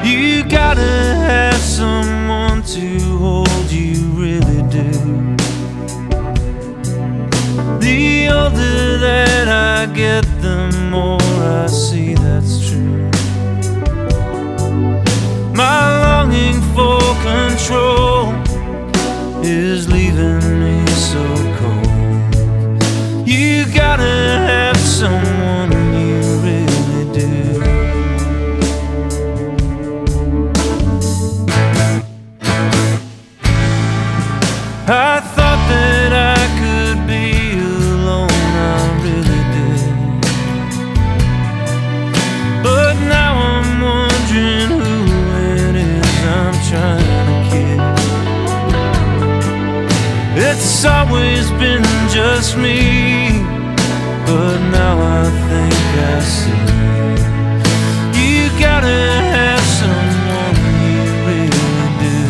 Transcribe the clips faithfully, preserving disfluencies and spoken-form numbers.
You gotta have someone to hold, you really do. The older that I get, the more I see that's true. My longing for control is leaving me so cold. You gotta have someone, you really do. I thought that I could be alone, I really did. But now I'm wondering who it is I'm trying to kiss. It's always been just me, but now I think I see. You gotta have someone, you really do.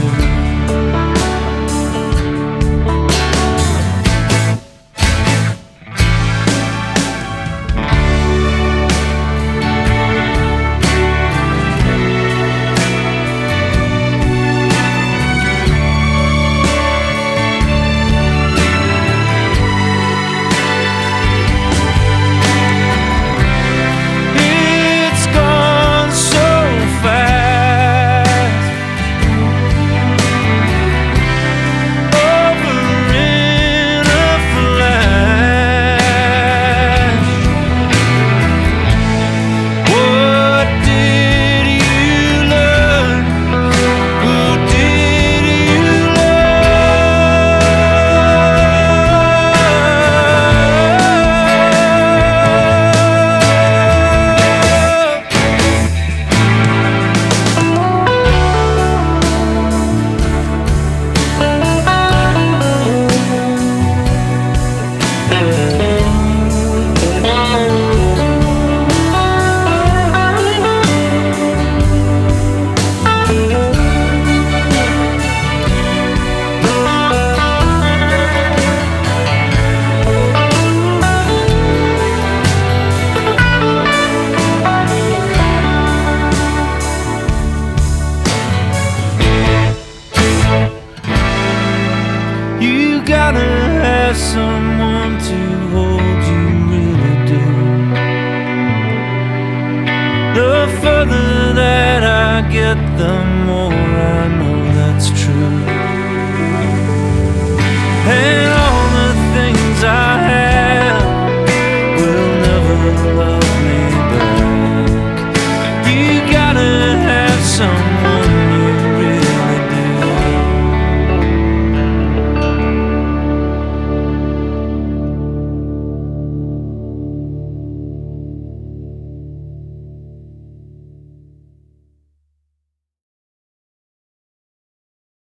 You gotta have someone to hold, you really do. The further that I get, the more I know that's true.